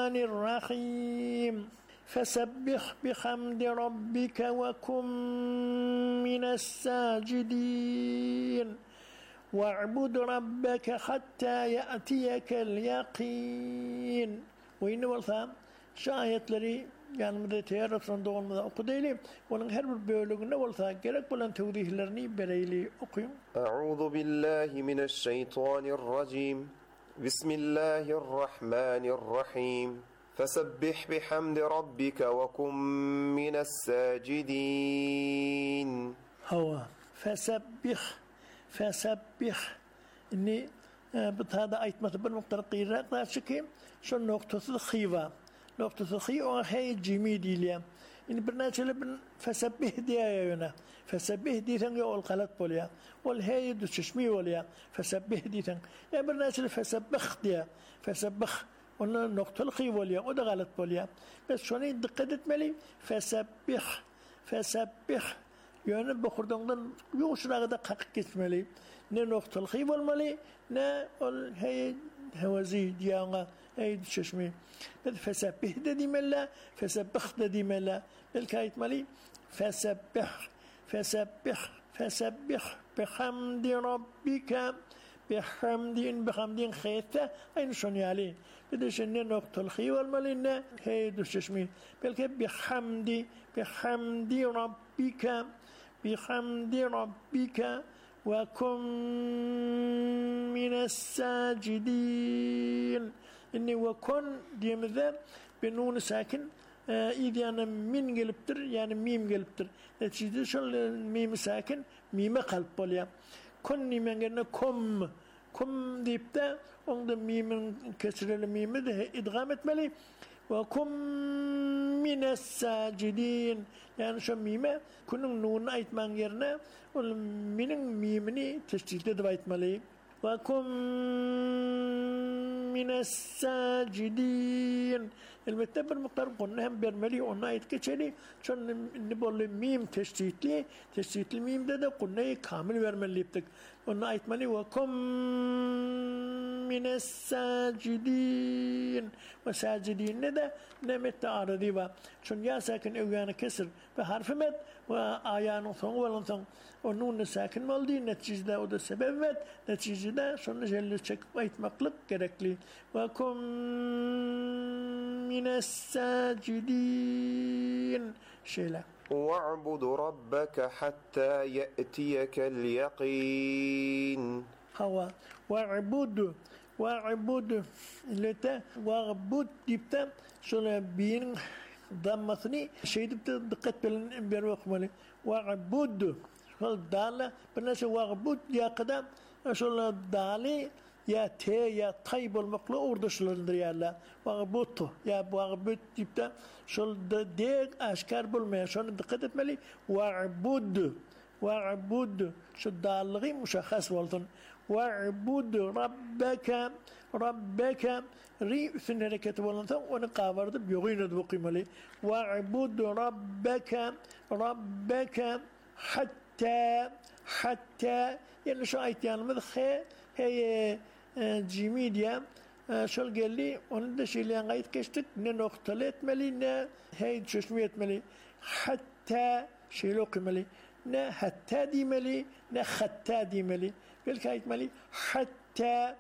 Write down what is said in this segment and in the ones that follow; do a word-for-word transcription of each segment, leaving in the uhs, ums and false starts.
الرحمن الرحيم فسبح بحمد ربك وكن من الساجدين واعبد ربك حتى يأتيك اليقين. وين والثام شايتلري يعني مدة تعرف صندوق المذا أقديلي ولن هرب بيولوجنا والثام كلك ولن توديه لرني بريلي أقيم. أعوذ بالله من الشيطان الرجيم. بسم الله الرحمن الرحيم. فسبح بحمد ربك وكن من الساجدين. هو فسبح فسبح إني بهذا أيت مثلا مقترقيرات لا شك شو نقطة الخيفة نقطة الخيفة هي جميدي ليا إن برنامج لبن فسبح ديانا فسبح دي ثاني أول قلت بوليا والهاي دشمي وليا فسبح دي ثاني يا برنامج فسبح ديا فسبح ولا نقطة الخيفة وليا وده غلط بوليا بس شوني دقدت ملي فسبح فسبح يعني بخردان يوش راغدا قاق كسملي نا نقطة الخيب والملي نا هي هوازي ديانا هي ششمي فسبح دي ملا فسبح دي ملا بالكايت ملي فسبح فسبح فسبح بحمد ربك بحمد بحمد خيثة أين شوني عليه بدش إن نقطة الخيب والملي نا هي ششمي بالكايت بحمد بحمد ربك بحمد ربك وكن من الساجدين. إني وكن دي مذا بنون ساكن آه إذا أنا من قلبتر يعني ميم قلبتر نتيجة شو الميم ساكن ميم قلب بوليا كن من قلنا كم كم ديبتا عند ميم كسر الميم ده إدغامت ملي وكن من الساجدين يعني شو ميمة كنا نون أيت مانجرنا ومن ميمني تشتيت دبيت ملي وكن من الساجدين المتبر مقدار قلنا هم برملي قلنا أيت كشري شو نقول ميم تشتيت لي تشتيت الميم ده ده قلنا كامل برملي بتك قلنا أيت ملي وكن من الساجدين وساجدين ندى نمت عرضي با شن يا ساكن اويانا كسر بحرف مت وآيان ثم ولا ثم ونون ساكن مالدي نتيجة ده وده سبب مت نتيجة ده شن جل شك ويت مقلق كركلي وكم من الساجدين شيلا واعبد ربك حتى يأتيك اليقين. هو واعبد واعبد لتا واعبد جبت شو بين ضمثني شيء جبت دقت بين بيروق مالي واعبد شو الدالة بالناس واعبد يا قدام شو الدالة يا تي يا طيب المقلوع وردش للريالة واعبده يا واعبد جبت شو الديك أشكال بالمية شو دقت مالي واعبد واعبد شو الدالغي مشخص والثن واعبد ربك ربك ري سنركت والثن ونقابرت بيغين دوقي ملي واعبد ربك ربك حتى حتى يعني شو ايت يعني مدخي هي جيميديا شو قال لي وندش اللي غايت كشتك نقطلت ملي هي ششميت ملي حتى شيلوقي ملي نا حتى دي ملي نا حتى دي ملي بالكايت ملي حتى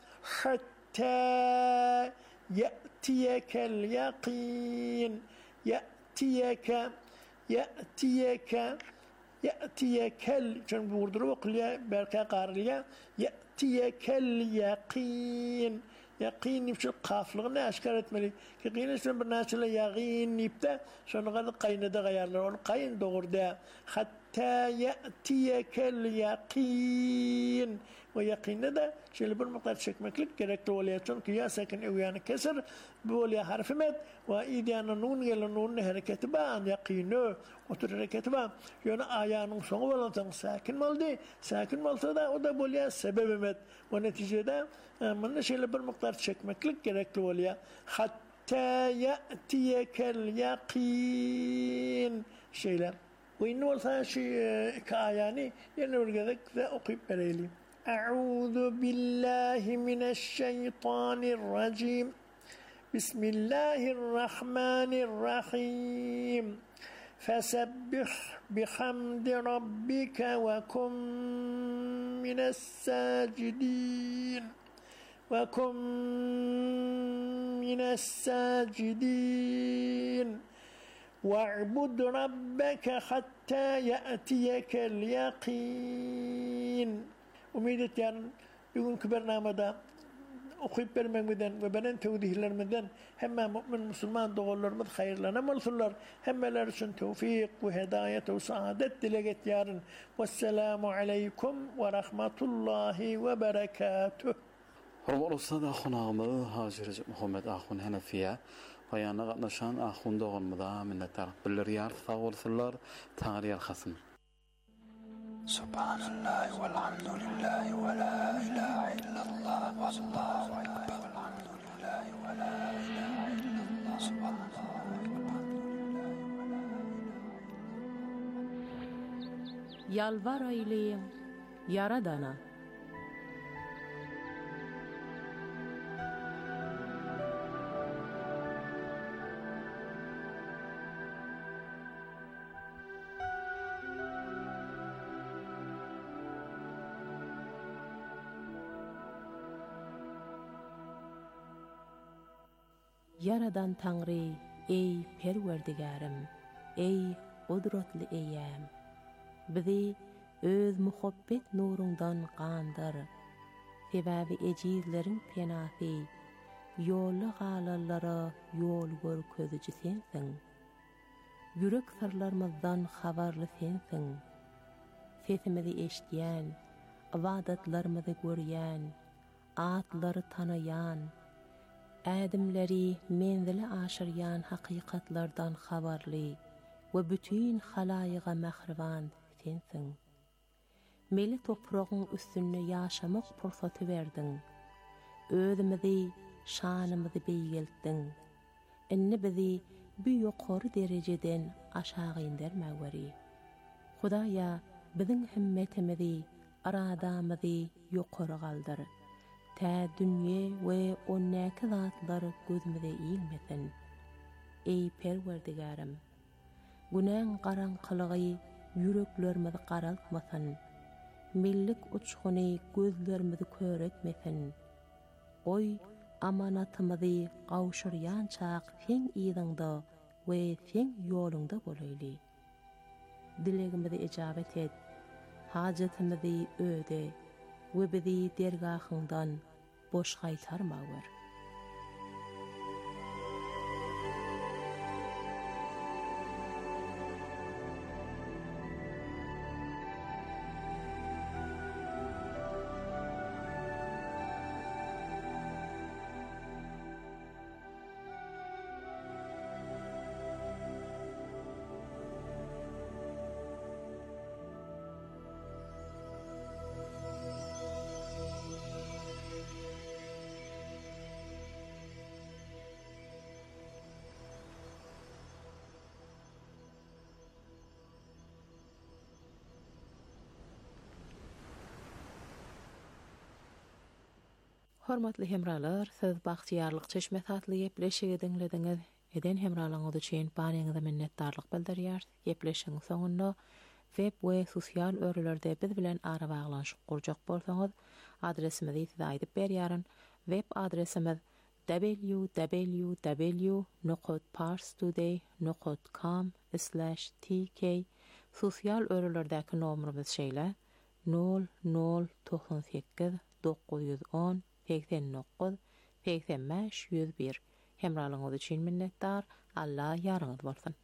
حتى يأتيك اليقين يأتيك يأتيك يأتيك جنب وردروق ليا بركة قارليا يأتيك اليقين يقين يمشي القاف لغنا أشكالت ملي كقين اسم برناس لا يقين يبتا شون غد قين ده غير له قين دور ده حتى يأتيك اليقين ويقين ده شيء اللي بالمقدار شك مكلك كركت ولا شون كيا ساكن اويان كسر بولي حرف مد وايدي انا نون يلا نون حركه بان يقين وتركت بان يونا ايان سون ولا تن ساكن مالدي ساكن مالته ده وده بولي سبب مد ونتيجه ده من شيء اللي بالمقدار شك مكلك كركت ولا حتى يأتيك اليقين شيء لا وإن والله شيء كأياني ينور ذلك ذا أقيم بريلي أعوذ بالله من الشيطان الرجيم بسم الله الرحمن الرحيم فسبح بحمد ربك وكن من الساجدين وكن من الساجدين واعبد ربك حتى يأتيك اليقين. Umid yarın bugünkü bernamada okuyup vermemeden ve benen tevdihlermeden hemme mümin Müslüman doğullarımız hayırlanamalılar. Hemmeler için tevfik ve hidayet ve saadet dileget yarın. Vesselamu aleykum ve rahmetullahi ve berekatuh. Hormatly ustad ahunağımız Hacı Recep Muhammed Ahun Hanefiye bayana gatnaşan ahun doğulmada minnettarlyk bildirýär. Sag bolsunlar, taňry ýarhasyn. Subhanallah walhamdulillah wa la ilaha illallah wallahu akbar walhamdulillah wa la ilaha illallah subhanallah walhamdulillah. Yalvar ayleyin Yaradana. Yaradan Tanrı, ey perwerdigarim, ey kudretli eýäm. Bizi öz muhabbet nurundan gandyr. Sebäbi ejizleriň penasy, ýolly galallara ýol görkeziji sensiň. Ýürek sırlarymyzdan habarly sensiň. Sesimizi eşitýän, ibadatlarymyzy görýän, atlary tanaýan, Adamleri menzili aşıryan hakikatlardan habarly ve bütün halaýyga mahriban sensiň. Meli toprağın üstünde yaşamak fursaty berdiň. Özümizi, şanymyzy beýgeltdiň. Inni bizi bu ýokary derejeden aşağı indirmäweri. Hudaýa biziň himmetimizi, aradamyzy ýokary galdyr. Ta dünýe we onnäki zatlar gözümize iýilmesin. Ey perwerdigarim, günäň garaňkylygy ýüreklerimizi garaltmasyn. Millik uçguny gözlerimizi köretmesin. Oy amanatymyzy gawşyrýan çaq sen ýygyňda we sen ýolunda bolaýly. Dilegimizi ijabet et. Hajatymyzy öde. ve bizi dergahından boş gaýtarmagyr. Hormatly hemralar, söz bagtýarlyk çeşme tatly ýepleşigi dinlediňiz. Eden hemralaňyz üçin barýaňyza minnetdarlyk bildirýär. Ýepleşiň soňunda web we sosial örelerde biz bilen ara baglanşyp gurjak bolsaňyz, adresimizi size aýdyp berýärem. Web adresimiz w w w nokta parstoday nokta com slash t k. Sosial örelerdäki nomerimiz şeýle nol nol doksan sekiz dokuz yüz on seksen dokuz seksen beş yüz bir. Hemralaňyz üçin minnetdar. Allah ýarňyz bolsun.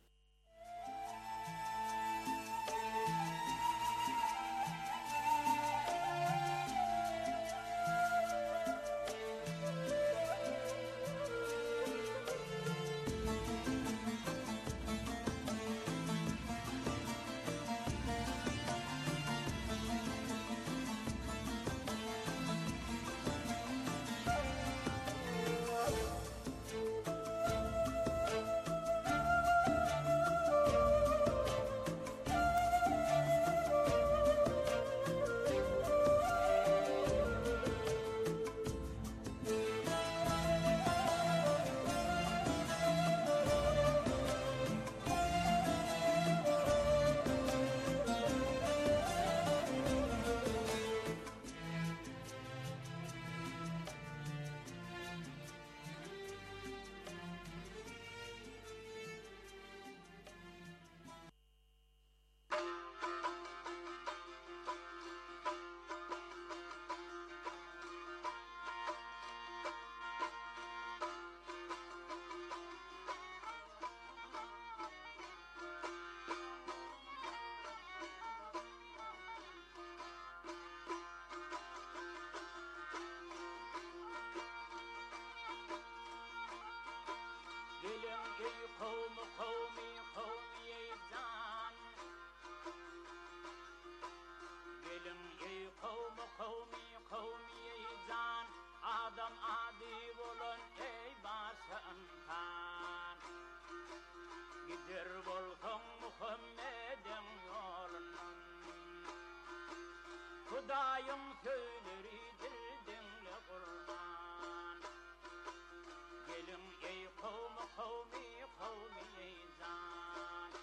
Hudayım söyleri dildenle Kur'an. Gelin ey kavmi kavmi kavmi ey zan.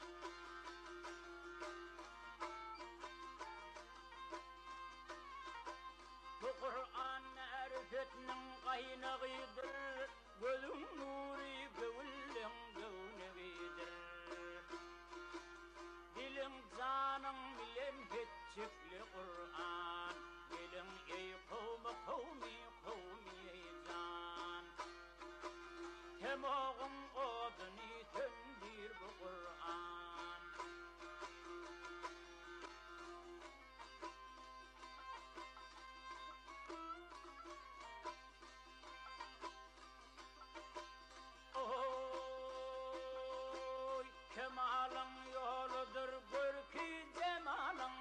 Bu Kur'an ma'rifetinin kaynağıdır. Gözün nuri gövülün gövnevidir. Dilim canım bilen hitçikli Kur'an. Gelin ey kavmi kavmi kavmi ey can. Temağın odunu töndir bu Kur'an. Oy kemalın yoludur gör ki cemalın.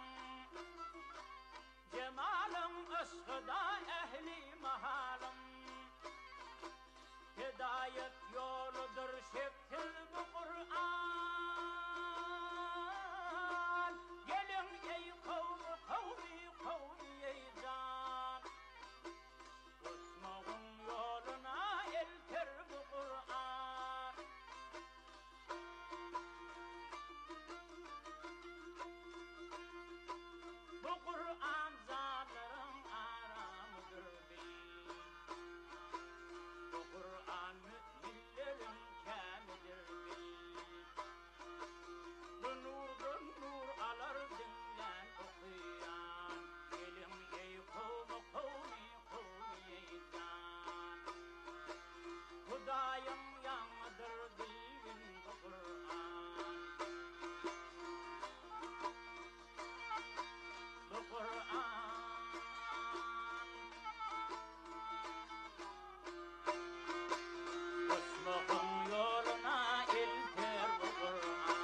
Cemalın aşkıda ehli mahalın. Hidayet yoludur şeftil bu Kur'an. Gelin ey kavmi kavmi kavmi ey can. Osman'ın yoluna elter bu Kur'an. Bu Kur'an zalim aramıdır bil. Bu Kur'an müminlerin kâmidir bil. Bu nurdan nur alır dinlen okuyan. Gelin ey kavmi kavmi kavmi ey can. Hudayım yanıdır bilgin bu Kur'an. Bu Kur'an Osman'ın yoluna ilter bu Kur'an.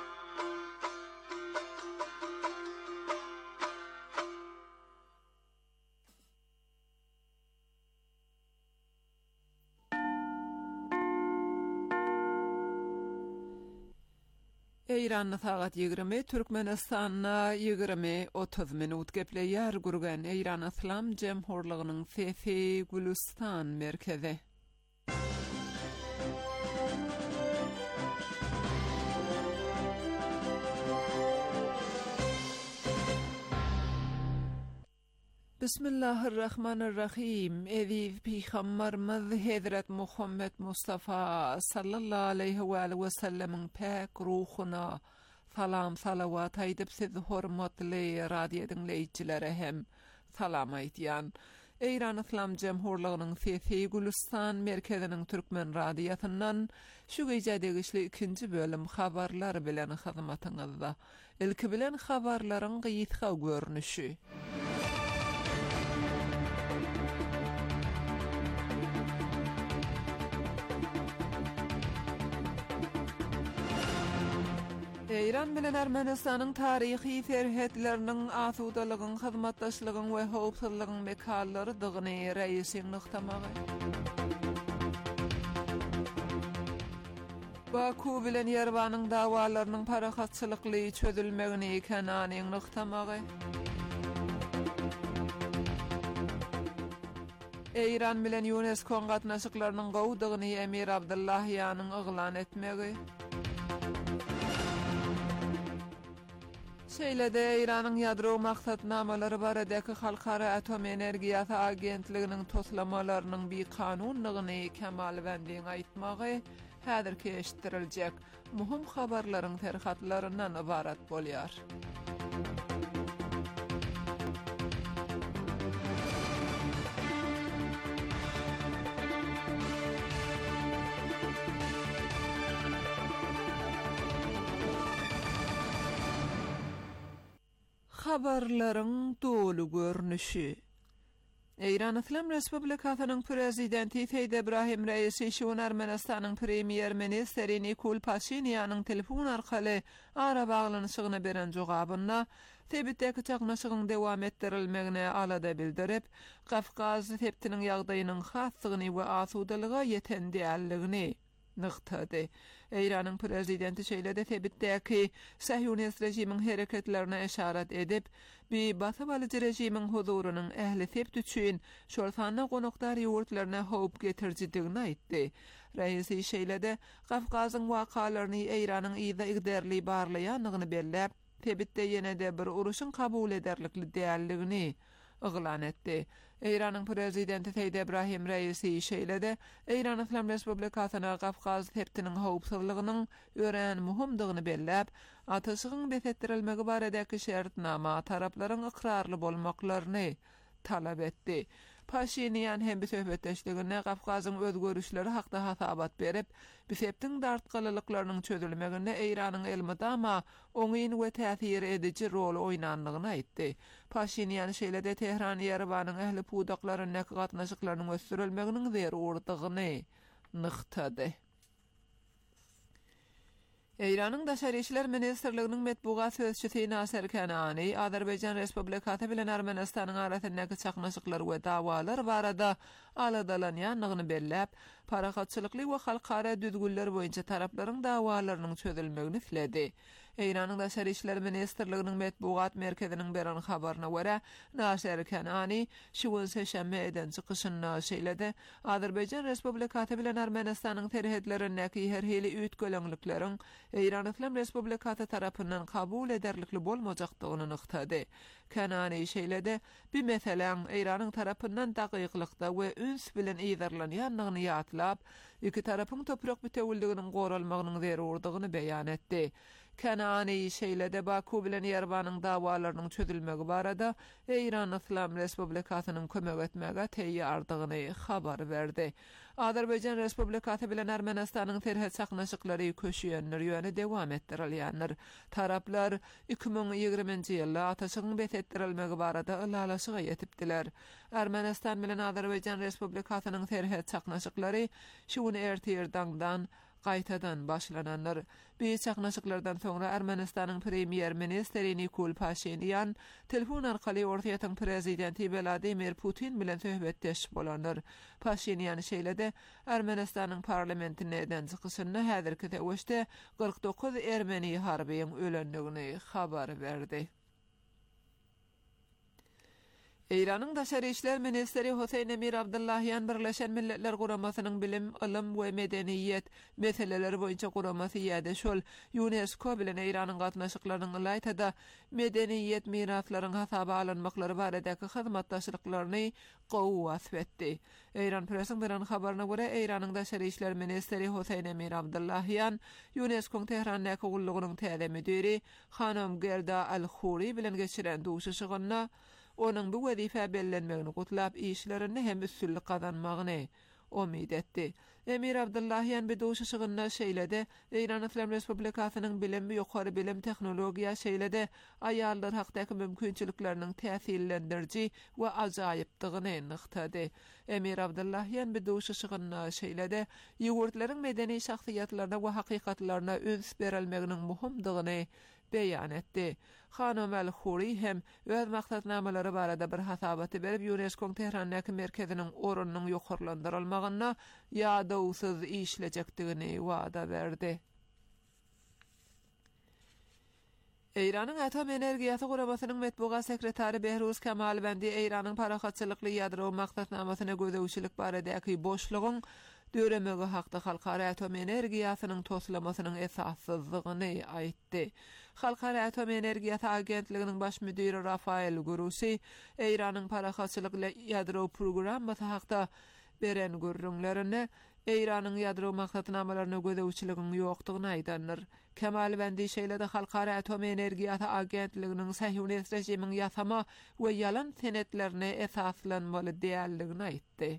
Eyranna sagat yigirmi, Türkmenistanna yigirmi otuz minut gepleýär gurgan Eyran Islam Jemhurlygynyň Fefi Gülistan merkezi. Bismillahirrahmanirrahim. Eziz Peygamberimiz Hazret Muhammed Mustafa sallallahu aleyhi ve sellem'in pek ruhuna salam salavat aýdyp siz hormatly radio dinleýijilere hem salam aýdýan. Eyran Islam Jemhurlygynyň Fefi Gülistan merkeziniň Türkmen radiosundan şu gece degişli ikinci bölüm habarlar bilen hyzmatyňyzda. Ilki bilen habarlaryň gyýytka görnüşi. Eyran bilen Ermenistanyň taryhy ferhetleriniň asudalygyň, hyzmatdaşlygyň we howpsuzlygyň mekallary dygyny reisiň nykdamagy. Baku bilen Yerwanyň dawalarynyň parahatçylykly çözülmegini Kenanyň nykdamagy. Eyran bilen UNESCO gatnaşyklarynyň gowdygyny Emir Abdullahyanyň yglan etmegi. Şeýlede Iranyň ýadro maksatnamalary baradaky Halkara Atom Energiýasy Agentliginiň toslamalarynyň bir kanunlygyny kemalwendiň aýtmagy häzirki eşitdiriljek muhim habarlaryň terhatlaryndan ibarat bolýar. Habarlaryň dolu görnüşi. Eyran Islam Respublikasynyň prezidenti Seýid Ibrahim Reisi şu Ermenistanyň premier ministri Nikol Pashinýanyň telefon arkaly ara baglanyşygyna beren jogabyna Tebitdeki çaqnaşygyň dewam etdirilmegine alada bildirip, Kafkaz septiniň ýagdaýynyň hassygyny we asudalyga ýeten däldigini nıqtadı. İran'ın prezidenti şeýlede tebitdäki Sahyonist rejimin hereketlerine eşaret edip, bir Batı balyjy rejimin huzurunyň ähli sept üçin şolsana gonaklar ýurtlaryna howp getirjidigini aýtdy. Reisi şeýlede Gafgazyň wakalaryny İran'yň ýa-da igderli barlaýanyny belläp, tebitde ýene-de bir uruşyň kabul ederlikli dälligini ıglan etdi. İran'ın prezidenti Seyyid Ebrahim Reisi şeýlede İran Islam Respublikasyna Gafgaz teptiniň howpsuzlygynyň ören muhimdigini belläp, ataşygyň besetdirilmegi baradäki şertnama taraplaryň ikrarly bolmaklaryny talap etdi. Paşinyan hem bir söhbetdeşligine Gafgazyň özgörüşleri hakda hasabat berip, biseptiň dartgalylyklarynyň çözülmeginde İranyň elmydama oňyn we täsir edici rol oýnandygyny aýtdy. Paşinyan şeýlede Tehran Ýerewanyň ähli pudaklaryny gatnaşyklarynyň ösdürilmeginiň zerurdygyny nıqtady. İran'ın Daşary işler Ministrliginiň metbugat sözçüsi Nasir Kanani, Azerbaýjan Respublikasy bilen Ermenistanyň arasyndaky çaknaşyklar we dawalar barada aladalanýanyny belläp, paragatçylykly we halkara düzgünler boýunça taraplaryň dawalarynyň çözülmegini tiledi. İran'ın Daşary işler Ministrliginiň metbugat merkeziniň beren habaryna görä, Nasir Kanani şu seşembe eden çykyşyna şeýlede, Azerbaýjan Respublikasy bilen Ermenistanyň terhetlerindäki her hili üýtgöleňlikleriň İran Islam Respublikasy tarapyndan kabul ederlikli bolmajakdygyny nıqtady. Kanani şeýlede, bir meselen İranyň tarapyndan dagyklykda we üns bilen ýerlenýändigini ýatlap, iki tarapyň toprak bütewildiginiň goralmagynyň zerurdygyny beýan etdi. Kanani şeýlede Baku bilen Ýerewanyň dawalarynyň çözülmegi barada İran Islam Respublikasynyň kömek etmege teýýardygyny habar berdi. Azerbaýjan Respublikasy bilen Ermenistanyň terhet çaknaşyklary köşüýänler ýöne dewam etdirilýänler. Taraplar iki bin ýigrimiji ýylda ataşygyň besetdirilmegi barada ılalaşyga ýetipdiler. Ermenistan bilen Azerbaýjan Respublikasynyň terhet çaknaşyklary şuny ertirdaňdan gaýtadan başlananlar. Bir çaknaşyklardan soňra Ermenistanyň premier ministri Nikol Paşinyan telefon arkaly ortaýatyň prezidenti Vladimir Putin bilen söhbetdeş bolanlar. Paşinyan şeýlede Ermenistanyň parlamentine eden çykyşyny häzirki täwişde kırk dokuz Ermeni harbiýiň ölendigini habar berdi. İran'ın Daşary işler Ministri Hüseyin Emir Abdullahyan Birleşen Milletler Guramasynyň bilim, ilim we medeniýet meseleleri boýunça guramasy ýa-da şol UNESCO bilen İran'yň gatnaşyklarynyň ýaýtada medeniýet miraslaryň hasaba alınmaklary baradaky hyzmatdaşlyklaryny gowwat etdi. İran presiň beren habaryna görä, İran'yň Daşary işler Ministri Hüseyin Emir Abdullahyan UNESCO Tehrandaky gullugynyň täze müdiri Hanım Gerda Al-Khuri bilen geçiren duşuşygyna onun bu wezifä bellenmegini gutlap işlerini hem üstünlük kazanmagyny umid etdi. Emir Abdullahyan bir duşuşygyna şeýlede, İran Islam Respublikasynyň bilim we ýokary bilim tehnologiýa şeýlede aýallar hakdaky mümkinçilikleriniň täsirlendiriji we ajaýypdygyny nıqtady. Emir Abdullahyan bir duşuşygyna şeýlede, ýurtlaryň medeni şahsiýetlerine we hakykatlaryna üns berilmeginiň muhimdygyny beýan etdi. Hanım Al-Khuri hem öz maksatnamalary barada bir hasabaty berip UNESCO Tehrandaky merkeziniň orunynyň ýokarlandyrylmagyna ýa-da işlejekdigini wada berdi. İran'ın Atom Energiýasy Guramasynyň metbugat sekretary Behruz Kemalbendi İran'yň paragatçylykly ýadro maksatnamasyna gödäwçilik baradaky boşlugyň döremegi hakda halkara atom energiýasynyň toslamasynyň esassyzlygyny aýtdy. Halkara atom energiýasy agentliginiň baş müdiri Rafael Gurusi İran'yň paragatçylykly ýadro programmasy hakda beren görüňlerini İran'yň ýadro maksatnamalaryna gödäwçiligiň ýokdugyny aýdanlar. Kemalbendi şeýlede halkara atom energiýasy agentliginiň Sahyonist rejimiň ýasama we ýalan senetlerine esaslanmaly diýerligini aýtdy.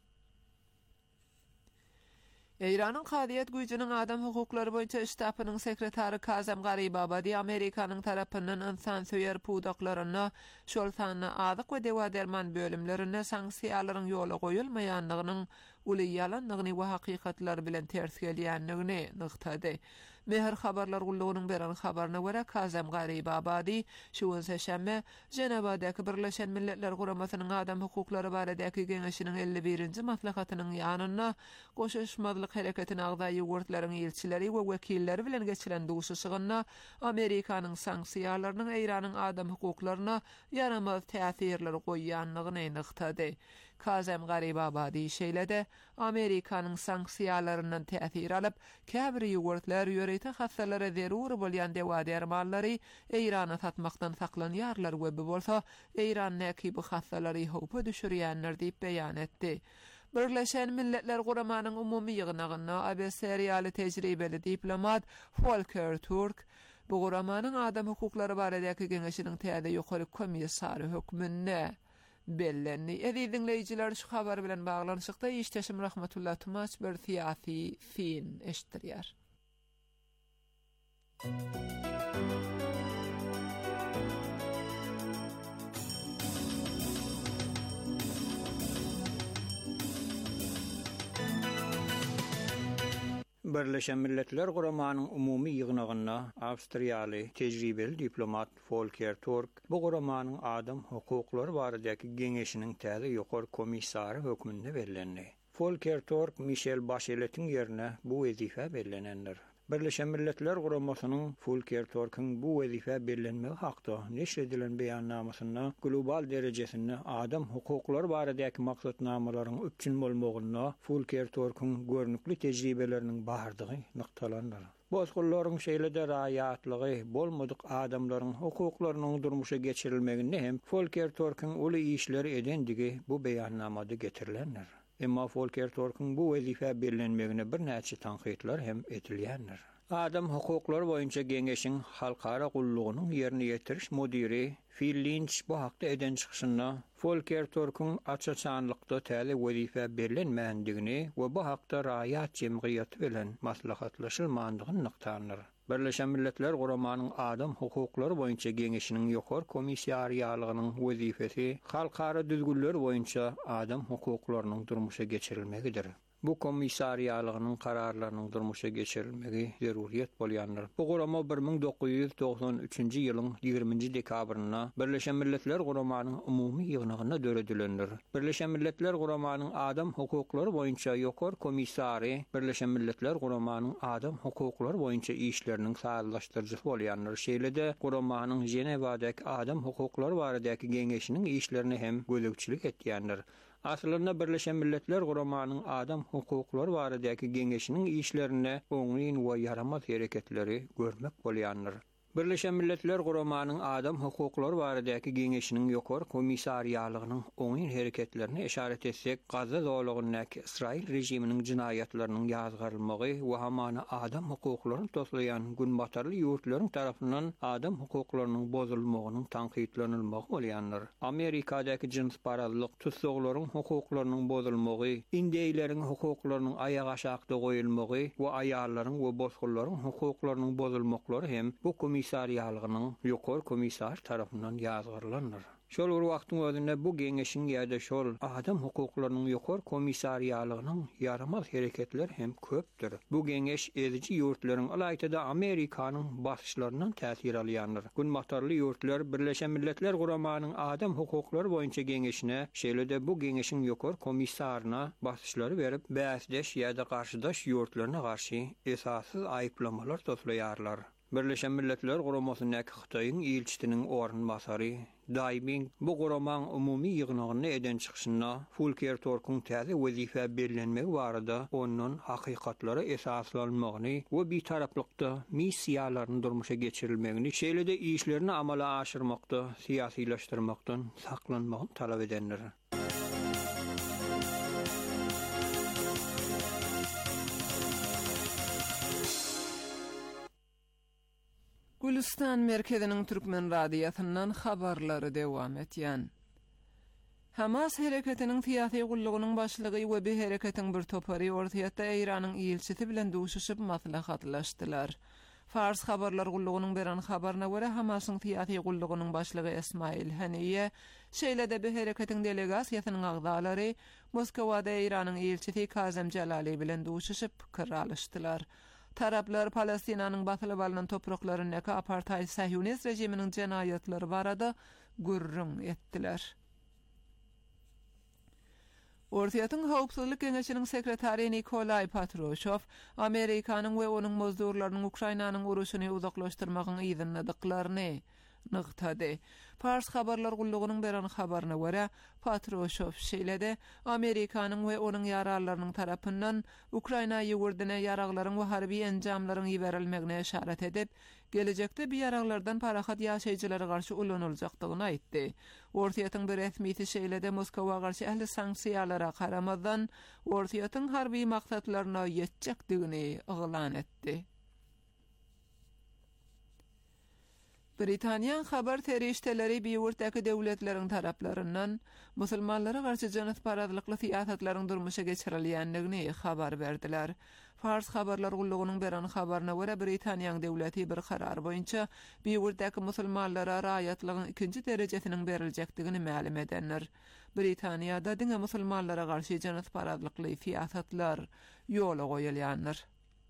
İran'ın Qadiýet güýjiniň adam hukuklary boýunça iştapynyň sekretary Kazem Garibabadi Amerikanyň tarapyndan insan söýer pudaklaryna şol sanyny azyk we dewa derman bölümlerine sanksiýalaryň ýola goýulmaýanlygynyň uly ýalanlygyny we hakykatlar bilen ters gelýänligini nıqtady. Mehr habarlar gulluğunun beren habarına göre Kazem Garibabadi şu seşembe Cenevadaki Birleşen Milletler Guramasının adam hukukları baradaki Geňeşiniň elli birinji maslahatynyň ýanyna goşuşmazlyk hereketine agdaý ýurtlaryň elçileri we wekilleri bilen geçiren duşuşygyna Amerikanyň sanksiýalarynyň Iranyň adam hukuklaryna yaramaz täsirler goýýanlygyny ýanyktady. Kazem Garibabadi şeýlede Amerikanyň sanksiýalarynyň täsiri alyp käbir ýurtlar ýöreýte hassalara zerur bolýan dewady armallary Irana satmakdan saklanýarlar we bu bolsa Iran näki bu hassalary howpa düşürýänler diýip beýan etdi. Birleşen Milletler Guramanyň umumy ýygynagyna A B S ýaly tejribeli diplomat Volker Turk bu guramanyň adam hukuklary baradaki Geňeşiniň täze ýokary komissary hökmünde bellenli. Edi dinleyijiler şu habar bilen baglanşykda işteşim rahmetullah Tumas bir siyasi fin eştirýär. Birleşen Milletler Guramanyň umumy ýygynagyna Awstriýaly tejribeli diplomat Volker Turk bu guramanyň adam hukuklary baradaky Geňeşiniň täze ýokary komissary hökmünde bellenli. Volker Turk Michel Bacheletiň ýerine bu wezife bellenendir. Birleşen Milletler Guramasynyň Volker Turkyň bu wezife bellenmegi hakda neşr edilen beýannamasyna global derejesinde adam hukuklary baradaky maksatnamalaryň üçin bolmagyna Volker Turkyň görnükli tejribeleriniň bardygy nyktalandyr. Bozgullaryň şeýlede raýatlygy, bolmadyk adamlaryň hukuklarynyň durmuşa geçirilmegini hem Volker Turkyň uly işleri edendigi bu beýannamada getirilendir. Emma Volker Turkyň bu wezife bellenmegine bir näçe tanqidler hem edilýändir. Adam hukuklary boýunça Geňeşiň halkara gullugynyň ýerine ýetiriş mudiri Phil Lynch bu hakda eden çykyşynda Volker Turkyň açaçanlykda täze wezife bellenmäändigini we bu hakda raýat jemgyýeti bilen maslahatlaşylmandygyny nyktandyr. Birleşen Milletler Guramanyň adam hukuklary boýunça Geňeşiniň ýokary komissiýarýalygynyň wezifesi halkara düzgünler boýunça adam hukuklarynyň durmuşa geçirilmegidir. Bu komissariýalygynyň kararlarynyň durmuşa geçirilmegi zeruriýet bolýandyr. Bu gurama bir ming dokuz ýüz doksan üçinji ýylyň ýygrimiňji dekabryna Birleşen Milletler Guramanyň umumy ýygynagyna döredilendir. Birleşen Milletler Guramanyň adam hukuklary boýunça ýokary komissary Birleşen Milletler Guramanyň adam hukuklary boýunça işleriniň sağlaşdyrjysy bolýandyr. Şeýlede Guramanyň Cenevadaky adam hukuklary baradaky Geňeşiniň işlerini hem gözegçilik etýändir. Aslında Birleşen Milletler Guramanyň adam hukuklary baradaky Geňeşiniň işlerine oňyn we yaramaz hereketleri görmek bolýandyr. Birleşen Milletler Guramanyň adam hukuklary baradaky Geňeşiniň ýokary komissariýalygynyň oňyn hereketlerini eşaret etsek, Gaza zowlugyndaky Israil rejiminiň jinaýatlarynyň ýazgarylmagy we hamana adam hukuklaryny toslayan günbatarly ýurtlaryň tarapyndan adam hukuklarynyň bozulmagynyň tanqidlenilmegi bolýandyr. Amerikadaky jins parazlyk, tutsuglaryň hukuklarynyň bozulmagy, indiýleriň hukuklarynyň aýaga aşakda goýulmagy we aýallaryň we bozgullaryň hukuklarynyň bozulmaklary hem bu komissariýalygynyň ýokary komissar tarapyndan ýazgyrylandyr. Şol bir wagtyň özünde bu Geňeşiň ýa-da şol adam hukuklarynyň ýokary komissariýalygynyň yaramaz hereketler hem köpdir. Bu Geňeş ezici ýurtlaryň alaýda Amerikanyň basyşlaryndan täsir alýandyr. Günbatarly ýurtlar Birleşen Milletler Guramanyň adam hukuklary boýunça Geňeşine, şeýlede bu Geňeşiň ýokary komissaryna basyşlary berip, bäsdeş ýa-da garşydaş ýurtlaryna garşy esassız aýyplamalar toplaýarlar. Birleşen Milletler Guramasynyň Hytaýyň ilçisiniň ornbasary daimi bu guraman umumy ýygynagyny eden çykyşynda Volker Turkyň täze wezife bellenmegi barada onuň hakykatlary esaslanmagyny we bitaraplykda missiýalaryny durmuşa geçirilmegini, şeýlede işlerini amala aşyrmakda, siýasilaşdyrmakdan saklanmagyny talap edenler. Gülistan merkeziniň Türkmen radiýasyndan habarlary dewam etýän. Hamas hereketiniň siýasy gullugynyň başlygy we bu hereketiň bir topary ortaýatda Iranyň ilçisi bilen duşuşyp maslahatlaşdylar. Fars habarlar gullugynyň beren habaryna görä Hamasyň siýasy gullugynyň başlygy Esmail Haniye şeýlede bu hereketiň delegasiýasynyň agdalary Moskwada Iranyň ilçisi Kazem Jalali bilen duşuşyp pikir alýaşdylar. Taraplar Palestinanyň batylyp alynan topraklaryndaki apartheid Sahyonist rejiminiň jenaýatlary barada gürrüň etdiler. Ortaýatyň Howpsuzlyk Geňeşiniň sekretary Nikolay Patrushev Amerikanyň we onuň mozdurlarynyň Ukrainanyň uruşyny uzaklaşdyrmagyň ýygynyklaryny nıqtady. Fars habarlar gullugynyň beran habaryna görä, Patrushev şeýlede Amerikanyň we onuň ýararlarynyň tarapyndan Ukraina ýugurdine ýaraglaryň we harby enjamlaryň ýiberilmegine işaret edip, gelecekde bu ýaraglardan parahat ýaşaýjylary garşy ulanyljakdygyny aýtdy. Ortaýatyň bir resmisi şeýlede Moskowa garşy ähli sanksiýalara garamazdan ortaýatyň harby maksatlaryna ýetjekdigini eýlan etdi. Britaniýanyň habar terişdeleri biýurtdaky döwletleriň taraplaryndan musulmanlara garşy janyt paradlykly siýasatlaryň durmuşa geçirilýändigini habar berdiler. Fars habarlar gullugynyň beran habaryna görä Britaniýanyň döwleti bir karar boýunça biýurtdaky musulmanlara raýatlygyň ikinji derejesiniň berilejekdigini ma'lum edenler. Britaniýada diňe musulmanlara garşy janyt paradlykly siýasatlar ýola goýulýanlar.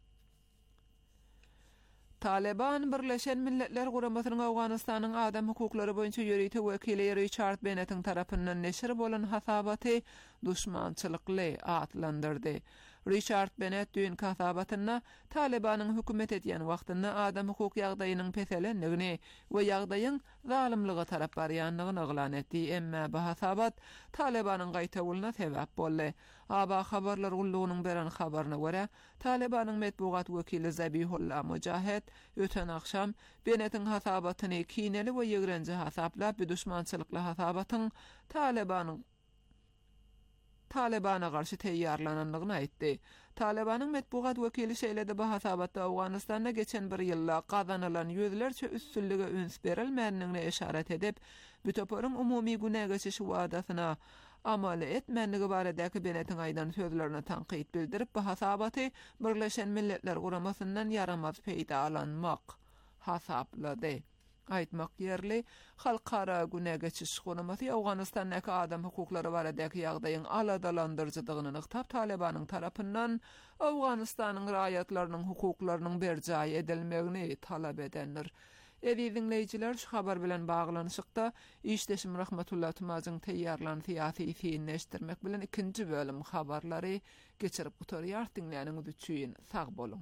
Taliban Birleşen Milletler Guramasynyň Awganystanyň adam hukuklary boýunça ýörüýti wekili Richard Bennett'in tarapyndan neşir bolan hasabaty duşmançylykly atlandyrdy. Richard Bennett dün hasabatyna Talibanyň hökümet edýän wagtynda adam hukuk ýagdaýynyň peselendigini we ýagdaýyň zalimligi tarap barýanlygyny eýlan etdi. Emma bu hasabat Talibanyň gaýtawylyna sebäp boldy. Aba habarlar gullugynyň beran habaryna görä, Talibanyň medbugat wekili Zabihullah Mujahid öten akşam Bennett'in hasabatyny kineli we ýegrenji hasaplap bir duşmançylykly hasabatyň Talibanyň Talibana garşy teýýarlananlygyny aýtdy. Talibanyň medbugat wekili şeýlede bu hasabatda Awganystanda geçen bir ýylda gazanylan ýüzlerçe üstünlige üns berilmänligine işaret edip, bu toparyň umumy güne geçişi wadasyna amal etmänligi baradäki Bennett'in aýdan sözlerine tanqid bildirip, bu hasabaty Birleşen Milletler Guramasyndan yaramaz peýda alanmak hasaplady. Aýtmak ýerli, halkara güne geçiş guramasy Awganystandaky adam hukuklary baradaky ýagdaýyň aladalandyrjydygyny nyqtap Talibanyň tarapyndan Awganystanyň raýatlarynyň hukuklarynyň berjaý edilmegini talap edenler. Evi dinleyijiler şu habar bilen baglanyşykda işleşim Rahmatullah Tumazyň teýýarlan siýasy fiýinleşdirmek bilen ikinji bölüm habarlary geçirip gutarýar dinleýäniňiz üçin sag bolun.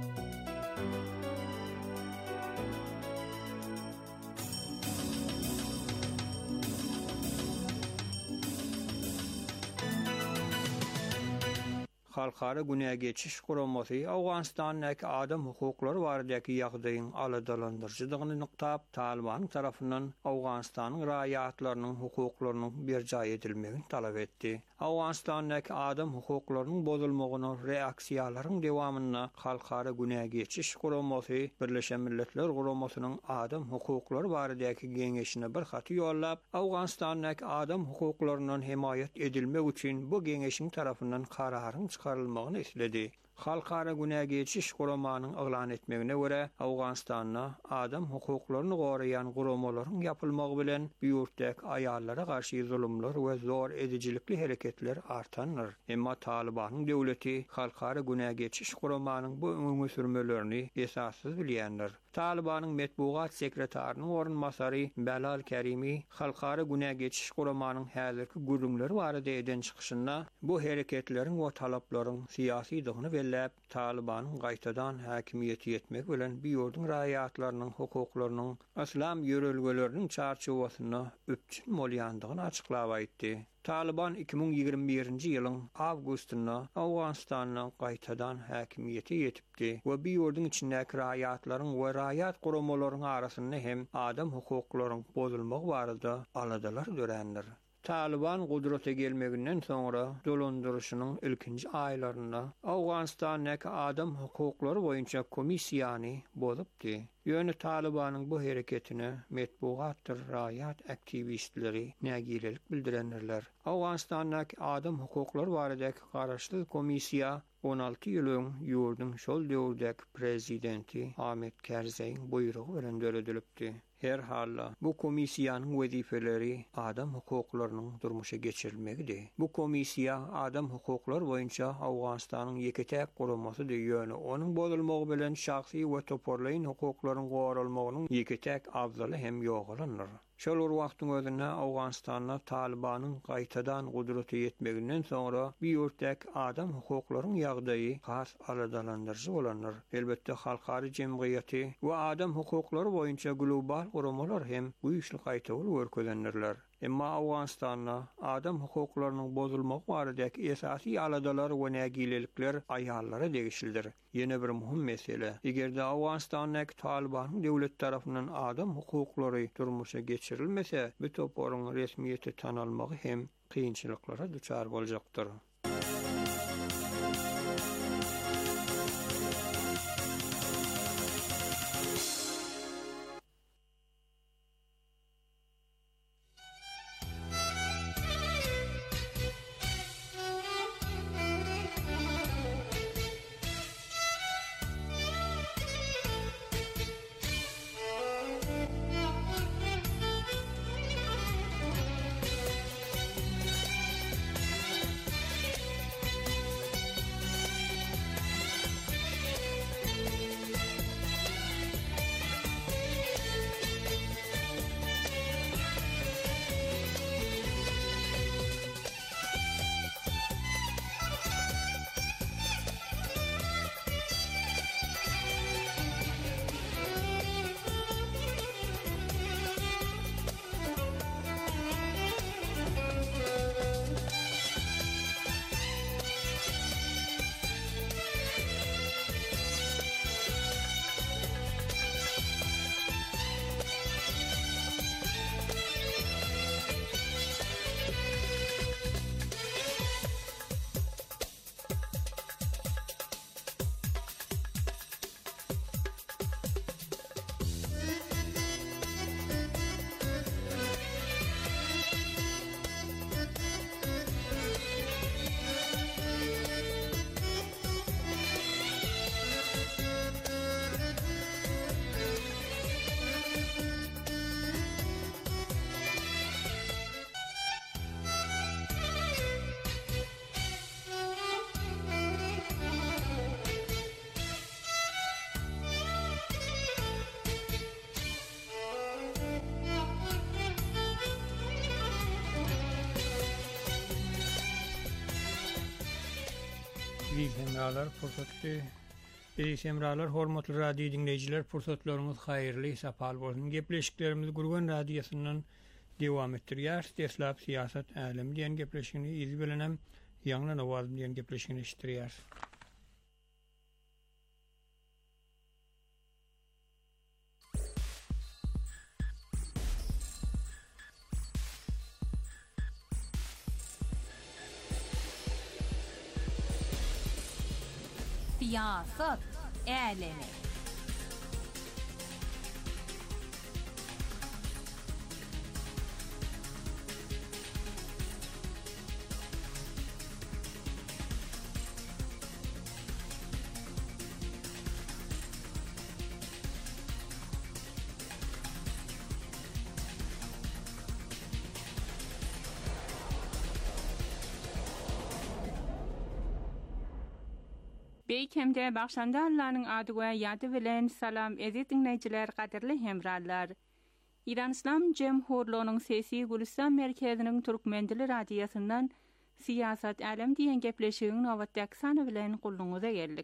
Halkara güne geçiş guramasy Awganystanyň adam hukuklary baradaky ýagdaýyň aladalandyrjydygyny nyqtap Taliban tarapyndan Awganystanyň raýatlarynyň hukuklarynyň berjaý edilmegini talap etdi. Awganystanyň adam hukuklarynyň bozulmagyna reaksiýalaryň dowamyna halkara güne geçiş guramasy Birleşen Milletler Guramasynyň adam hukuklary baradaky geňeşine bir haty ýollap, Awganystanyň adam hukuklarynyň himayet edilmek üçin bu geňeşiň tarapyndan kararyň çıkarılmagyny isledi. Halkara güne geçiş guramanyň eýlan etmegine görä Awganystanyň adam hukuklaryny goraýan guramalaryň ýapylmagy bilen biýurtdaky aýallara garşy zulümler we zor edijilikli hereketler artanlar. Emma Talibanyň döwleti halkara güne geçiş guramanyň bu öňe sürmelerini esassız bilýänler. Talibanyň medbugat sekretarının orunmasary Belal Kerimi halkara güne geçiş guramanyň häzirki gürrümleri barada eden çykyşynda bu hereketleriň we talaplaryň siýasydygyny bellep, Talibanyň gaýtadan häkimiýeti ýetmek bilen biýurdyň raýatlarynyň hukuklarynyň islam ýörelgeleriniň çarçowasyna öpçün bolýandygyny açyklap aýtdy. Taliban iki bin ýigirme birinji ýylyň awgustyna Awganystanyň gaýtadan häkimiýeti ýetipdi we biýurdyň içindäki raýatlaryň we raýat guramalaryň arasyny hem adam hukuklarynyň bozulmagy barada aladalar dörenler. Taliban gudrata gelmeginden sonra dolandırışının ilkinci aylarında Awganystanyň adam hukuklary boýunça komissiýany bolupdy. Ýöne Talibanyň bu hereketine medbugatdyr raýat aktivistleri nägilelik bildirenler. Awganystanyň adam hukuklary baradaky garaşly komissiýa on alty ýylyň ýurdun şol döwrdäki prezidenti Ahmet Kerzeýň buýrugy bilen döredilipdi. Her halla bu komissiyanın wezifeleri adam hukuklarynyň durmuşa geçirilmegidi. Bu komissiya adam hukuklar boýunça Awganystanyň ýeketäk guramasy diýýäni, onuň bozulmagy bilen şahsy we toporlaýyn hukuklaryň goralmagynyň ýeketäk abzaly hem ýogalandyr. Şol wagtyň özünde Awganystanda Talibanyň gaýtadan gudraty ýetmeginden soňra bir ýurtdak adam hukuklaryň ýagdaýy has aladalandyrjy bolandyr. Elbetde halkary jemgyýeti we adam hukuklary boýunça global guramalar hem güýçli gaýtaly görkezendirler. Emma Awganystanda adam hukuklarynyň bozulmagy baradaky esasy aladalar we nägilelikler aýallara degişildir. Ýene bir muhim mesele, egerde Awganystanyň Talibanyň döwlet tarapyndan adam hukuklary durmuşa geçirilmese, bu toporyň resmiýeti tanalmagy hem kynçylyklara duçar boljakdyr. Semralar pursatly Edi semralar hormatly radio dinleyijiler pursatlaryňyz haýyrly sapal bolsun. Gepleşiklerimiz Gurgan radiosynyň dewam etdirýär. Deslap siýasat alemi diýen gepleşigini iz bilen hem ýangylan awaz diýen gepleşigini iştirýär. Siyasat alemi. Beýkemde Bagşandarlaryň ady we ýady bilen salam ezi dinleýijiler, gaderli hemrallar. İran İslam Jemhurluğunyň sesi Gülistan merkeziniň Türkmen dili radiosundan Siyasat alem diýen gepleşigiň nowatdaky sany bilen gulluňyza geldik.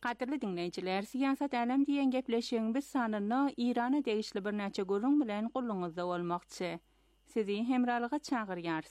Hatırlı dinleyiciler, siyasat alem diyen gepleşeğimiz sanını İran'a değişli bir neçe gurrun bilen kulluğunuzda olmakçı. Sizi hemralığa çağırıyarız.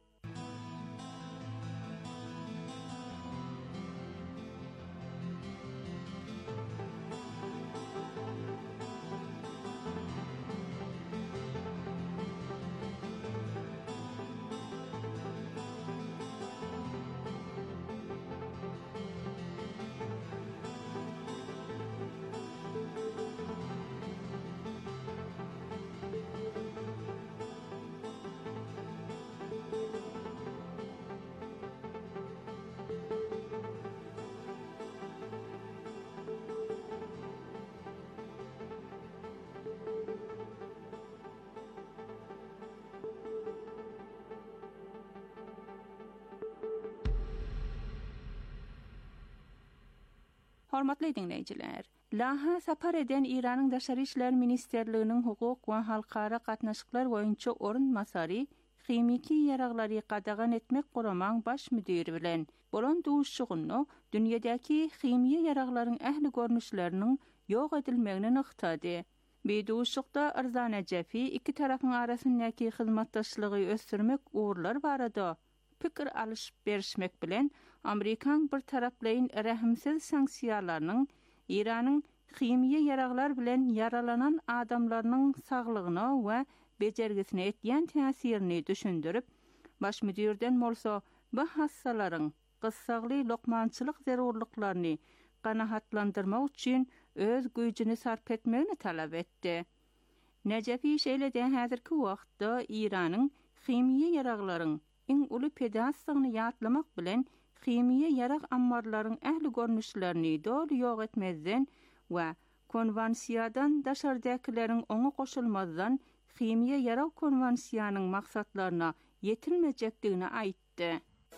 Hormatly dinleyijiler, Laha sapar eden İran'ın Daşary işler Ministerliğinin hukuk we halkara gatnaşyklar boýunça orun masary kimiki yaraglary qadagan etmek guraman baş müdiri bilen bolan duşugyny dünýädäki kimia yaraglaryň ähli görnüşleriniň ýok edilmegini ykdy. Bu duşukda Arzan Nejefi iki tarafyň arasyndaky hyzmatdaşlygy ösürmek uğurlar barada pikir alyşyp berişmek bilen Amerikan bir taraplayın rahimsiz sanksiýalarynyň İranyň kimia yaraglar bilen yaralanan adamlarynyň saglygyna we bejergisine etýän täsirini düşündirip, baş müdirden bolsa bu hassalaryň gyssagly lokmançylyk zerurlyklaryny ganahatlandyrmak üçin öz güýjüni sarp etmegini talap etdi. Nejefi şeýle-de häzirki wagtda İranyň kimia yaraglaryň iň uly pedasygyny ýatlamak bilen kimia yarag ammarlaryň ähli görnüşlerini doly ýok etmezden we konwansiýadan daşardakileriň oňa goşulmazdan kimia yarag konwansiýanynyň maksatlaryna yetilmejekdigini aýtdy.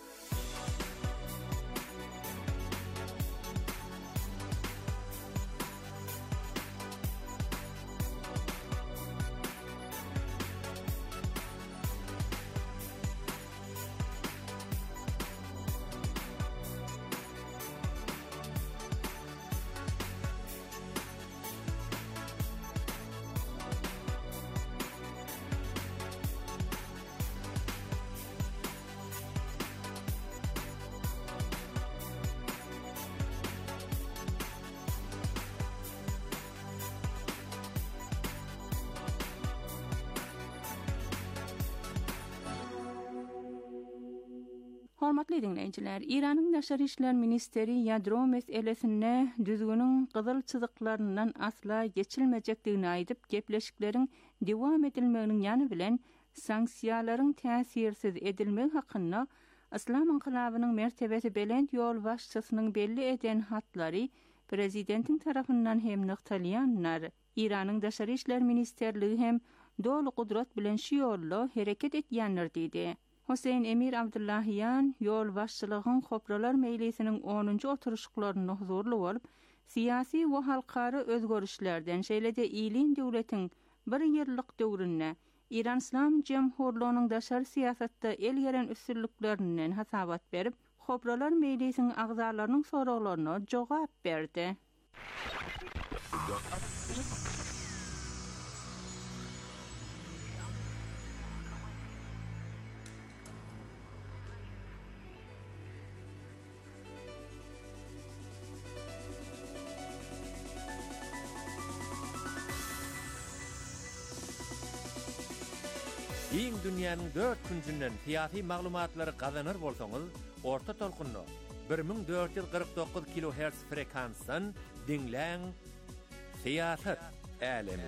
Hormatly dinleyijiler, İranyň Daşary işler Ministeri ýadro meselesine düzgünüň gyzyl çyzyklarynyň asla geçilmejekdigini aýdyp, gepleşikleriň dewam edilmeginiň ýany bilen sanksiýalaryň täsirsiz edilmegi hakynda Islam inqilabynyň mertebesi belend ýol başçysynyň belli eden hatlary prezidentiň tarapyndan hem nyktalýanlar. İranyň Daşary işler Ministerligi hem dolu gudrat bilen şu ýolda hereket etýänler diýdi. Hüseyin Emir Abdullahiyan yol başçylygyň Hopralar Mejlisiniň onuncu oturuşklaryna huzurly bolup, siyasi we halkara özgörüşlerden şeýle-de ýylyn döwletiň bir ýyllyk döwrüne İran İslam Jemhurlugynyň daşary siýasatda el ýeren üstünliklerinden hasabat berip, Hopralar Mejlisiniň agzalarynyň soraklaryna jogap berdi. Iň dünýäniň dört küncünden fiýaty maglumatlary gazanır bolsaňyz, orta tolkunny bir ming dört ýüz kırk dokuz kilohertz frekansdan dinläň. Fiýasat älemi.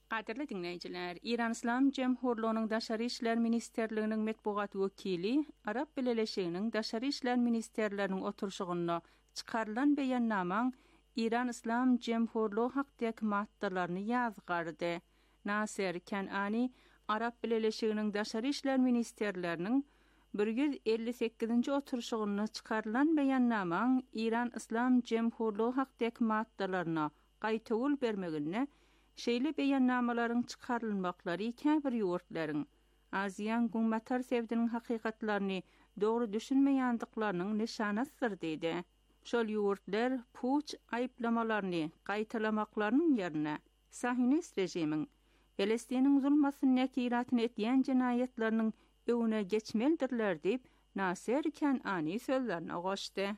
Qadirli dinleyiciler, İran İslam Cemhurluğu'nun Daşary İşler Ministerliğinin metbuat wekili Arap Birleşiginiň Daşary İşler Ministerleriniň oturşugyna çykarylan beýannamaň İran İslam Cemhurluğu hakdaky maddalaryny ýazgardy. Nasir Kenani Arap Birleşiginiň Daşary İşler Ministerleriniň bir yüz elli sekizinji oturşugyna çykarylan beýannamaň İran İslam Cemhurluğu hakdaky maddalaryna gaýtawul bermegine şeýle beýannamalaryň çykarylmaklary käbir ýurtlaryň Aziýan gummatar sevdiniň hakykatlaryny dogry düşünmeýändiklarynyň nişanasydyr diýdi. Şol ýurtlar puç aýplamalaryny gaýtalamaklarynyň ýerine Sahyonist rejimiň Pelestiniň zulmasyny nekiratyny etýän jinayetlarynyň öwüne geçmelidirler diýip Nasir Kenani sözlerine goşdy.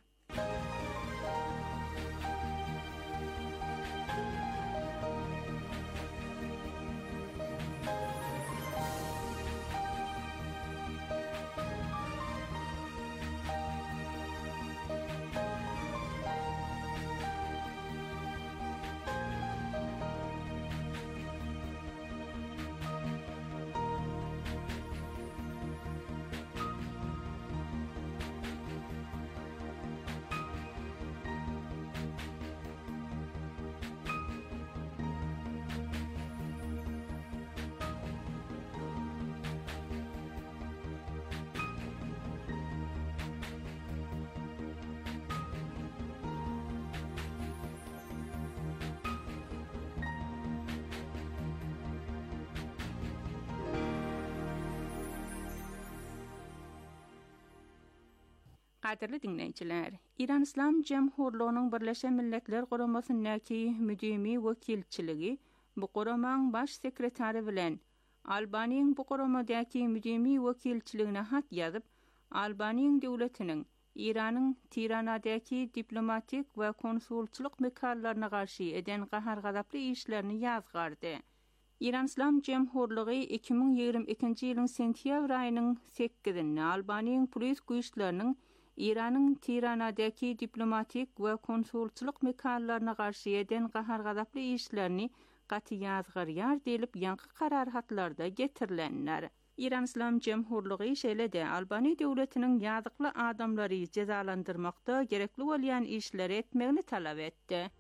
Qadirli dinleýijiler, İran İslam Cemhurluğunyň Birleşen Milletler Guramasynyňky müdimi wekilçiligi bu guramaň baş sekretari bilen Albaniýanyň bu guramadaky müdimi wekilçiligine hat ýazyp, Albaniýanyň döwletiniň İranyň Tiranadaky diplomatik we konsulçylyk mekanlaryna garşy eden gahar gazaply işlerini ýazgardy. İran İslam Cemhurluğu iki bin ýygrimi ikinji ýylyň sentýabr aýynyň sekizinde Albaniýanyň polis güýçleriniň İranyň Tiranadaky diplomatik we konsulçylyk mekanlaryna garşy eden gahar gazaply işlerini gaty ýazgarýar diýilip ýanky karar hatlarda getirilenler. İran İslam Cemhurluğu şeýle-de Albani döwletiniň ýazykly adamlary cezalandyrmakda gerekli bolýan işleri etmegini talap etdi.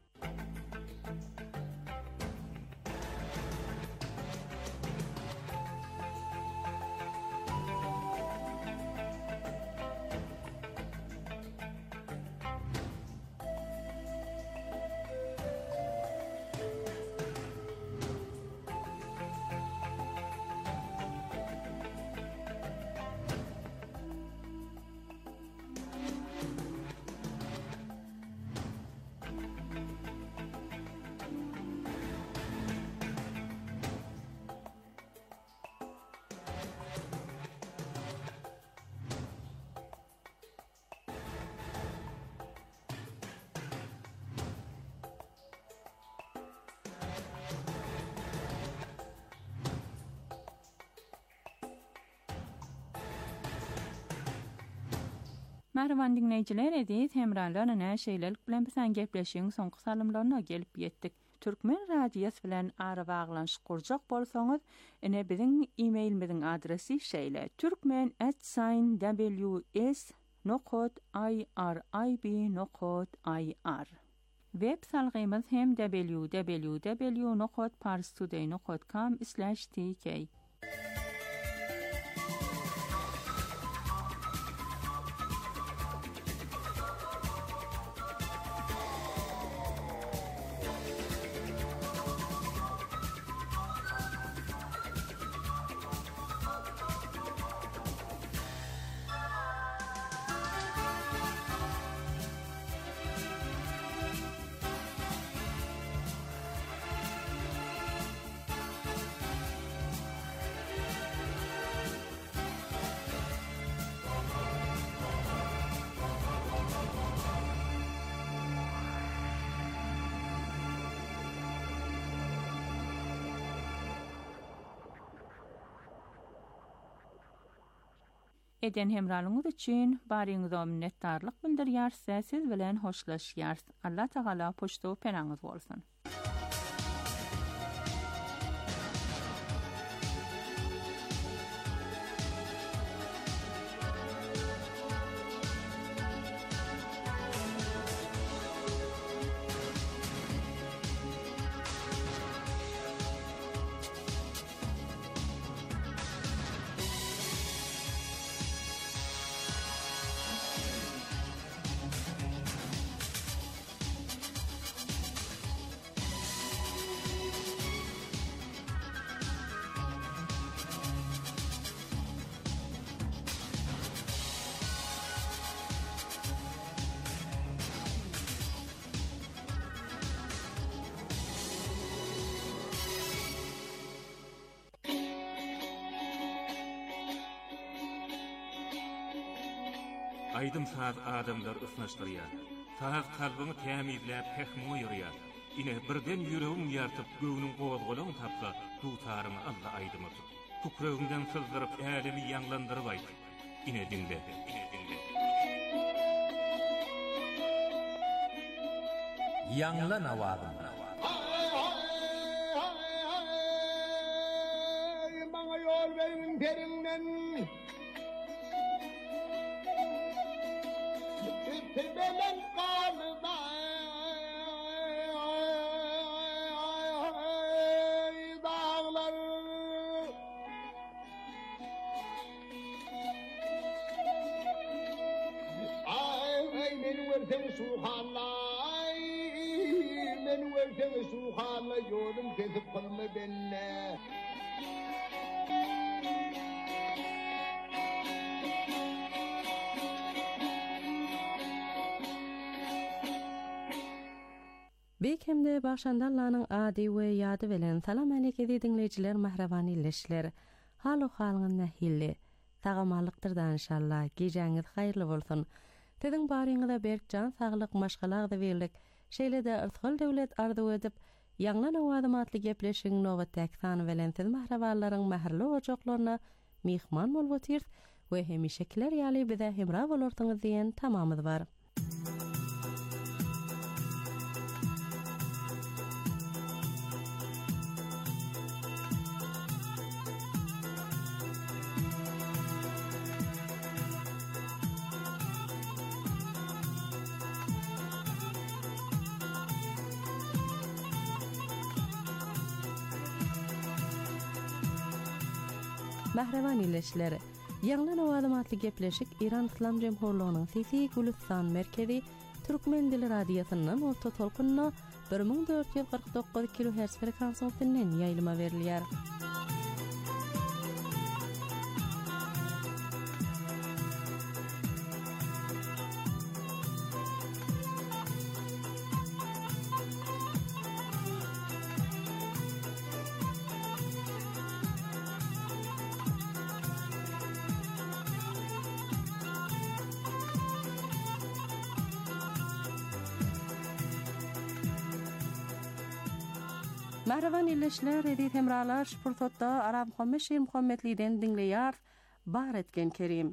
Merhaban dinleyijiler, edit hemralarına şeýlelik bilen bilen gepleşiň soňky salymlaryna gelip ýetdik. Türkmen radiýasy bilen ara baglanşyk kurjak bolsaňyz, ene biziň e-mailimiziň adresi şeýle: türkmen at w s nokta i r i b nokta i r. Web salgymyz hem w w w nokta parstoday nokta com slash t k. Eden hemralyňyz üçin baryňyza minnetdarlyk bildirýär, siz bilen hoşlaşýar. Allah Taala poştow penaňyz bolsun. Aydım saz adamlar ısnaşdırýar. Saz kalbyny tämizläp pehmi ýürýär. Ine birden ýüregim ýartyp göwnüm gowazgalaň tapsa, dutaryny Allah aýdymy. Tukragymdan sızdyryp älimi ýanglandyryp aýt. Ine dinle, ine dinle. Ýanglan awazyn. Bana yol verin perinden. Tebelen kanıda dağlar. Ay beni versen suhanlay, beni versen suhanlay, yolum kesip kalma benimle. Bekemde başandallanyň ady we ýady bilen salam aleyke dinleýijiler, mahrabany ilişler. Halu halyň nähilli. Tagamalykdyrdan inşallah. Gejäňiz haýyrly bolsun. Tediň baryňyza berk jan saglyk maşgalagda berlik. Şeýle-de ırtgal döwlet arzu edip, ýanglan awadymatly gepleşiň nowatdaky sany bilen siz mahraballaryň mähirli ojaklaryna mihman bolup otyr we hemişekiler ýaly bize hemra bolarsyňyz diýen tamamyz bar. Mahravan ilişleri. Ýanglan awadymatly gepleşik İran İslam Jemhurlygynyň Sisi Gülistan merkezi Türkmen dili radiosynyň orta tolkunna bir ming dört ýüz gyrk dokuz kilohertz frekansiýasynyň ýaýlyma berilýär. Mahravan ilişler edit hemralar şpurtotda Arab Muhammed Şir Muhammedli'den dinleýär bar etken Kerim.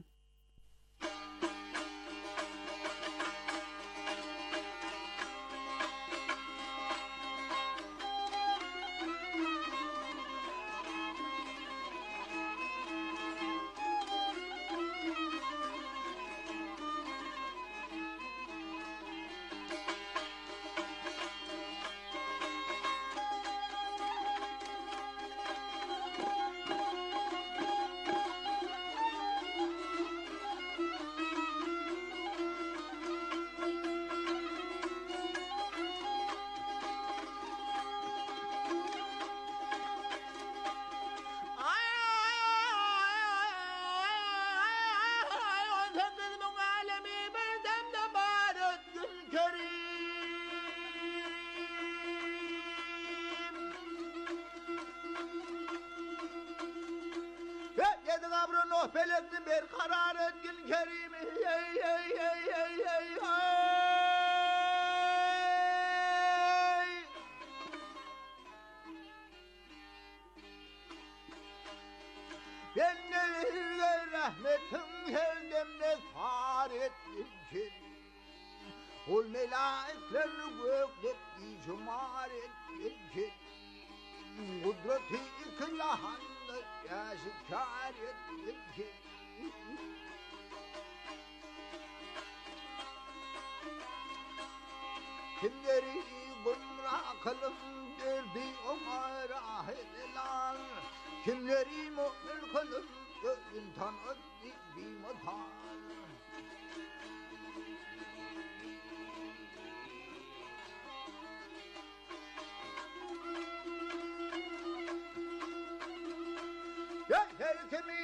Pelekli bir karar etkin Kerim, ey ey ey ey ey ey. Ben ne rahmetin heldemle sar etkin Kerim. Ol melaiklerini göklep icmar etkin Kerim. Kudreti ikilahanlı yaşikar etkin Kerim. Kimleri gumrah kılıp derdi umara ediler, kimleri mu'min kılıp göğün tanıttı bir mutar. Ya her kimi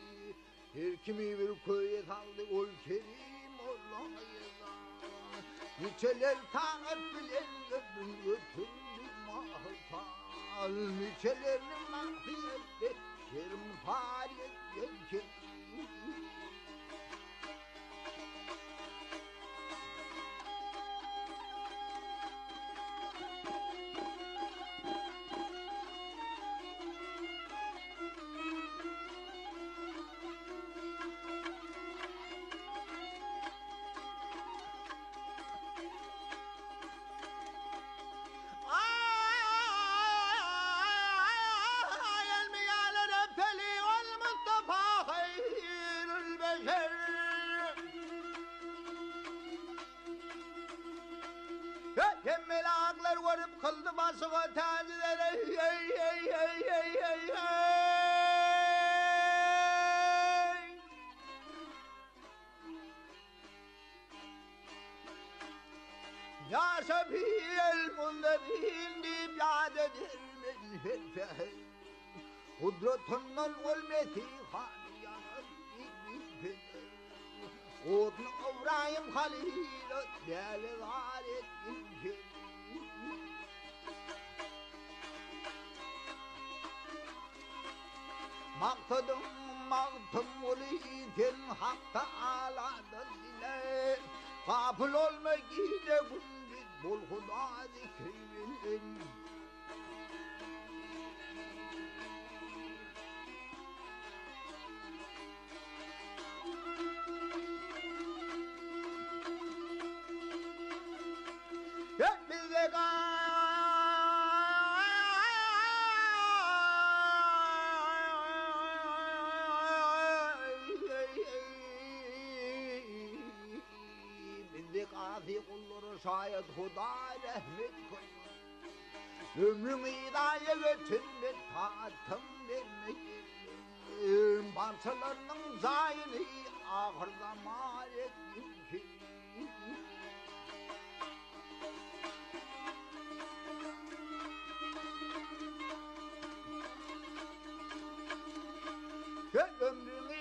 her kimi bir köye saldı ol Kerim Allah'yla Niçeler tağıt bilen ömrün götürdü mahtal. Niçelerinin mahfiyette şerim faaliyet gelken. Kemmel ağlar varıp kıldı basığa tazilere. Hey hey hey hey hey hey. Ya Şafiyel Munzebin deyip yad edilmez felfehe. Kudretundan ulmeti haniyanat bir Odun İbrahim Halil'e değerli gayret imkan. Maktadım maktım uliyken Hak Teala'dan dile. Gafil olma gide gündüz bol Huda zikrimin. Hep bize bizi kafi kulları şayet Huda rahmet koyun. Ömrüm idaya götürme taatım vermeyin. Parçalarının zayini ahır zaman ettim ki. Ömrümü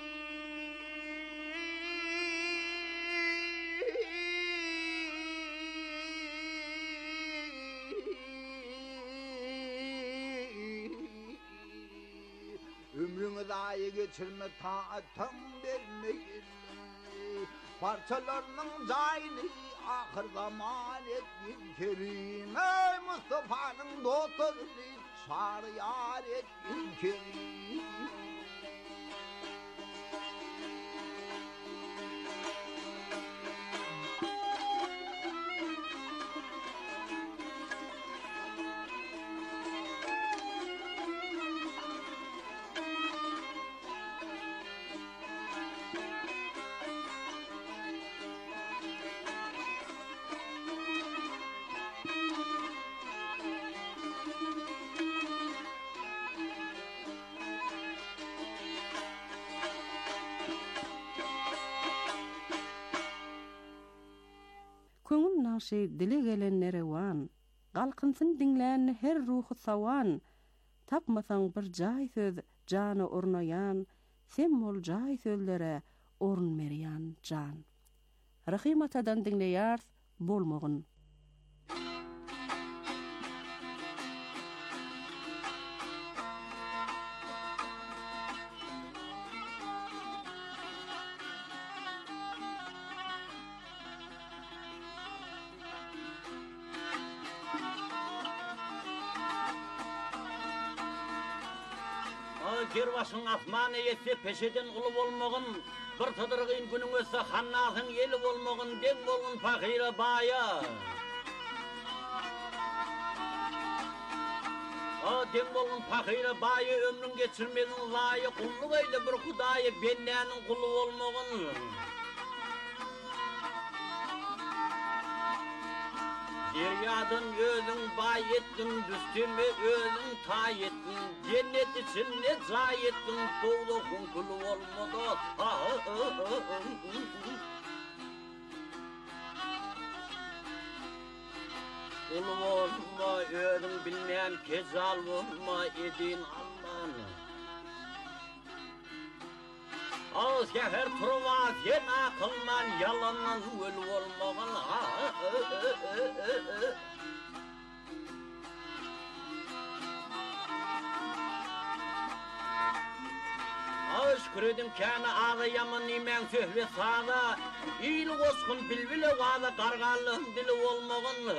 Ömrümü dahi geçirme taatım vermeyin. Parçalarının zayini ahır zaman ettin kerim. Ey Mustafa'nın dostunu çağır yar ettin kerim. Köňül naşy dile gelenlere wan, galkynsyn dinlän her ruhy sawan. Tapmasaň bir jaý söz jany urnayan, sen bol jaý sözlere orun berýän jan. Rahim atadan dinleýär bolmagyn. Gerbaşın asmanı yetse peşeden ulu bolmagın, bir tadırgın günün össe hannasın eli bolmagın, den bolgun fakire baya. O den bolgun fakire baya ömrün geçirmedin zayı, kulluk eyle bir kudayı bennenin kulu bolmagın. Deryadan özün bay ettin, düstüme özün tay ettin, cennet içinde zay ettin, doğdukun kulu olmadı. Kulu olma, özün bilmeyen kezal olma, edin Allah'ını. O seher turma sen akılman yalandan öl olmağın. Şükredim kâne ağlayamın imen söhre sağda. İyil olsun bilbile vada kargalın dili olmağın.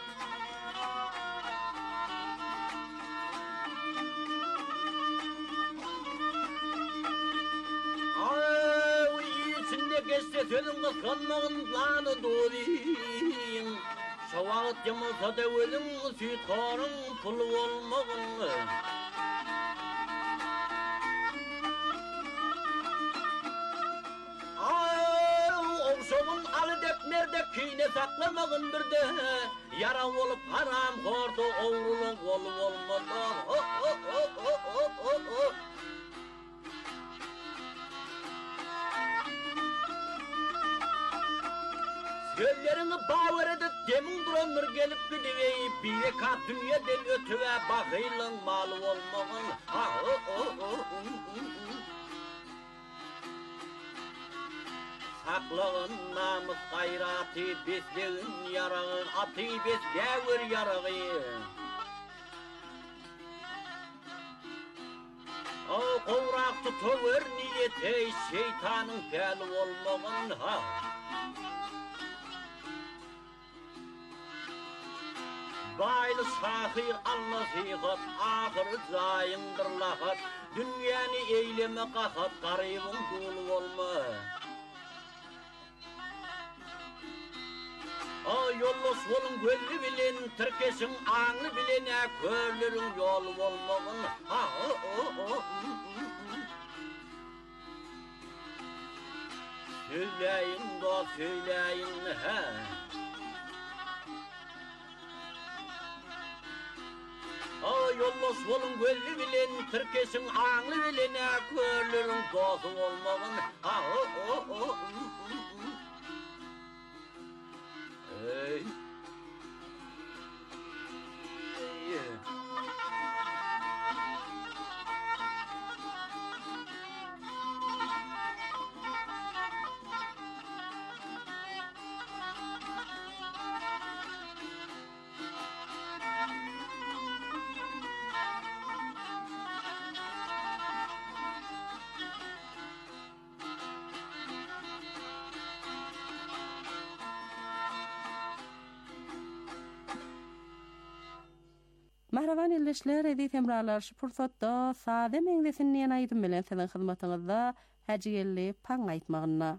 Ay içinde geçse sözün kıskanmağın planı doğruyum. Şavağıt yamılsa da ölüm süt karın pulu olmağın. Şovun alı depmerde kine saklamağın bir de yara olup haram kordu oğrulun olu olmadı. Söllerini bağır edip demin duranlar gelip gidiveyip bir rekat dünyadan ötüve bakıylın malı olmağın. Saklağın namus gayratı besleğin yarağı atı besleğir yarağı. O kovrak tutuver niyete şeytanın feli olmağın ha. Baylı sahir annasihat ahır zayındır lahat. Dünyanı eyleme kahat garibin dolu olma. O yollos olun gölü bilen, Türkesin ağlı bilene, körlerin yolu olmağın. Ha, o, o, o. Söyleyin da söyleyin, ha. O yollos olun gölü bilen, Türkesin ağlı bilene, körlerin dostu olmağın. Ha, o, o, o. Hey. Yeah. Mahravan illeşler edip emralar şu pursatda sade meňdesini ýene aýdym bilen senden hyzmatyňyzda häjigelli paň aýtmagyna.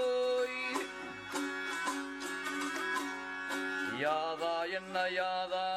Yağda